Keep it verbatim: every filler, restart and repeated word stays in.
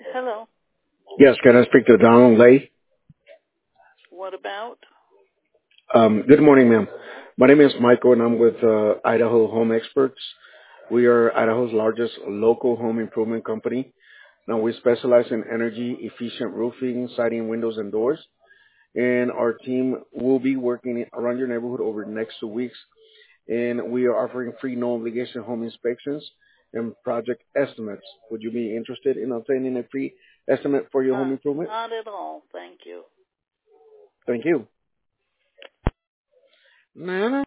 Hello. Yes, can I speak to Donald Lay? What about? Um, good morning, ma'am. My name is Michael, and I'm with uh, Idaho Home Experts. We are Idaho's largest local home improvement company. Now, we specialize in energy-efficient roofing, siding, windows, and doors. And our team will be working around your neighborhood over the next two weeks. And we are offering free, no-obligation home inspections and project estimates. Would you be interested in obtaining a free estimate for your home Not, improvement? not at all. Thank you. Thank you. No, no.